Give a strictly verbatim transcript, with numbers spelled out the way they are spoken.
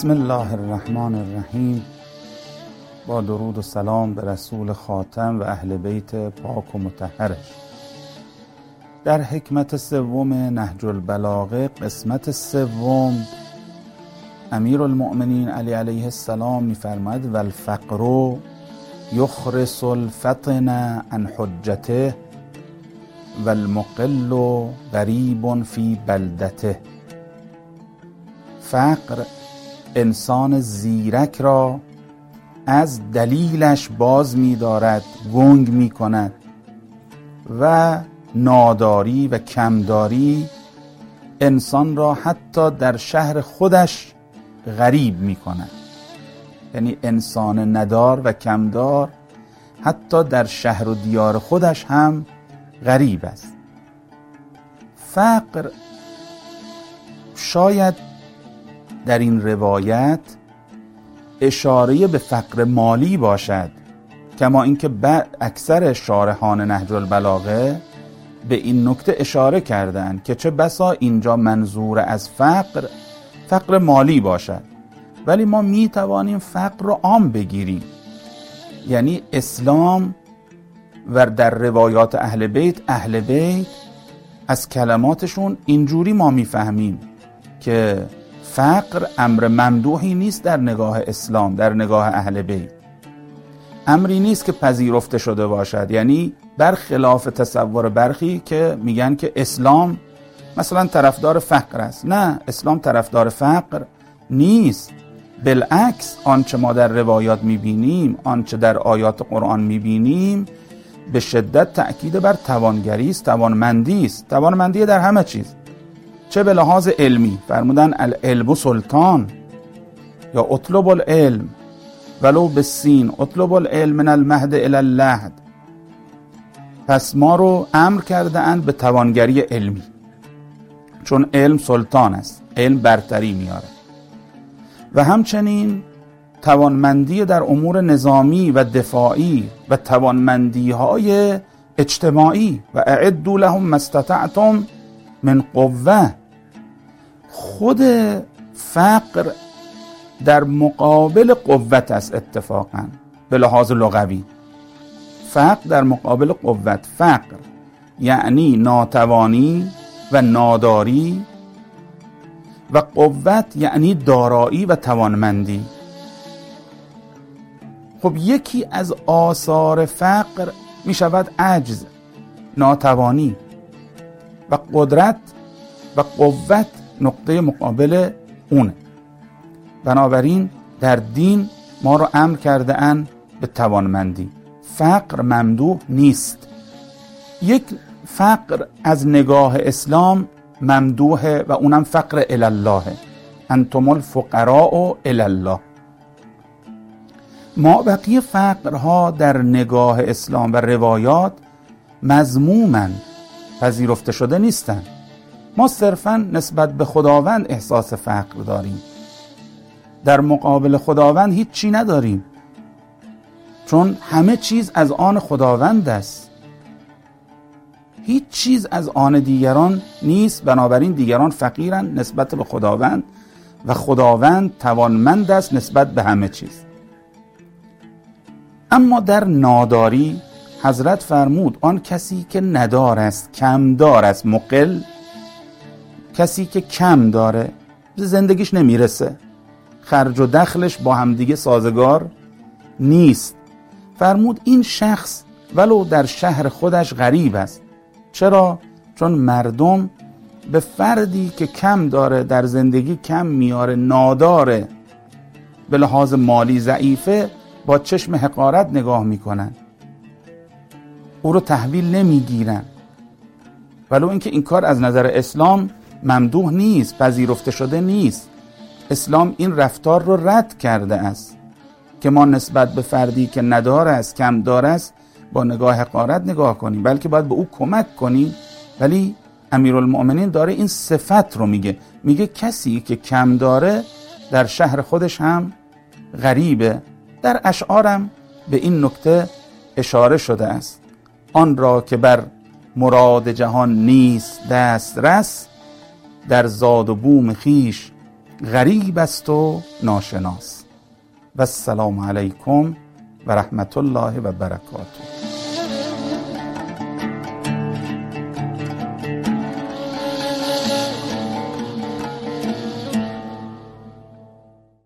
بسم الله الرحمن الرحیم. با درود و سلام به رسول خاتم و اهل بیت پاک و مطهرش. در حکمت سوم نهج البلاغه قسمت سوم امیرالمؤمنین علی علیه السلام می‌فرماید و الفقر یخرس الفطن عن حجته و المقل غریب فی بلدته. فقر انسان زیرک را از دلیلش باز می دارد، گنگ می کند و ناداری و کمداری انسان را حتی در شهر خودش غریب می کند. یعنی انسان ندار و کمدار حتی در شهر و دیار خودش هم غریب است. فقر شاید در این روایت اشاره به فقر مالی باشد، کما اینکه اکثر شارحان نهج البلاغه به این نکته اشاره کردند که چه بسا اینجا منظور از فقر فقر مالی باشد، ولی ما می توانیم فقر رو عام بگیریم. یعنی اسلام و در روایات اهل بیت اهل بیت از کلماتشون اینجوری ما میفهمیم که فقر امر ممدوحی نیست در نگاه اسلام، در نگاه اهل بیت امری نیست که پذیرفته شده باشد. یعنی برخلاف تصور برخی که میگن که اسلام مثلا طرفدار فقر است. نه، اسلام طرفدار فقر نیست. بالعکس آنچه ما در روایات میبینیم، آنچه در آیات قرآن میبینیم به شدت تأکید بر توانگری است، توانمندی است. توانمندی در همه چیز، چه به لحاظ علمی، فرمودن العلم سلطان، یا اطلب العلم ولو بالسین، اطلب العلم من المهد الی اللحد. پس ما رو امر کرده اند به توانگری علمی، چون علم سلطان است، علم برتری میاره. و همچنین توانمندی در امور نظامی و دفاعی و توانمندی های اجتماعی و اعدوا لهم ما استطعتم من قوه. خود فقر در مقابل قوت است. اتفاقا به لحاظ لغوی فقر در مقابل قوت، فقر یعنی ناتوانی و ناداری، و قوت یعنی دارایی و توانمندی. خب یکی از آثار فقر می شود عجز، ناتوانی، و قدرت و قوت نقطه مقابل اونه. بنابراین در دین ما رو امر کرده اند به توانمندی. فقر ممدوح نیست. یک فقر از نگاه اسلام ممدوحه و اونم فقر الالله، انتم الفقراء الالله. ما بقیه فقرها در نگاه اسلام و روایات مذمومن، پذیرفته شده نیستن. ما صرفا نسبت به خداوند احساس فقر داریم، در مقابل خداوند هیچ چی نداریم، چون همه چیز از آن خداوند است، هیچ چیز از آن دیگران نیست. بنابراین دیگران فقیرند نسبت به خداوند و خداوند توانمند است نسبت به همه چیز. اما در ناداری حضرت فرمود آن کسی که ندار است، کم دار است، مقل، کسی که کم داره، زندگیش نمیرسه، خرج و دخلش با همدیگه سازگار نیست، فرمود این شخص ولو در شهر خودش غریب است. چرا؟ چون مردم به فردی که کم داره، در زندگی کم میاره، ناداره، به لحاظ مالی ضعیفه، با چشم حقارت نگاه میکنن، او رو تحویل نمیگیرن، ولو اینکه این کار از نظر اسلام ممدوح نیست، پذیرفته شده نیست. اسلام این رفتار رو رد کرده است که ما نسبت به فردی که نداره است، کم داره است، با نگاه حقارت نگاه کنیم، بلکه باید به او کمک کنیم. ولی امیرالمؤمنین داره این صفت رو میگه، میگه کسی که کم داره در شهر خودش هم غریبه. در اشعارم به این نکته اشاره شده است: آن را که بر مراد جهان نیست دست رس، در زاد و بوم خیش غریب است و ناشناس. و السلام علیکم و رحمت الله و برکاته.